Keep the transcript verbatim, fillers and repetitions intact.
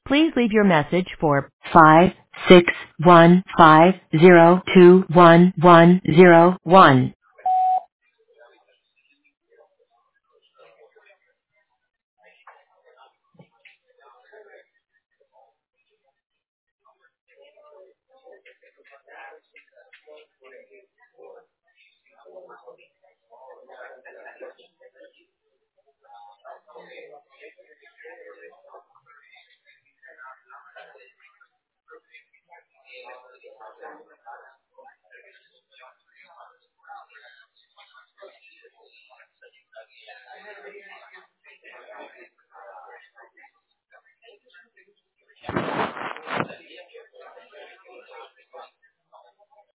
Please leave your message for five six one five zero two one one zero one.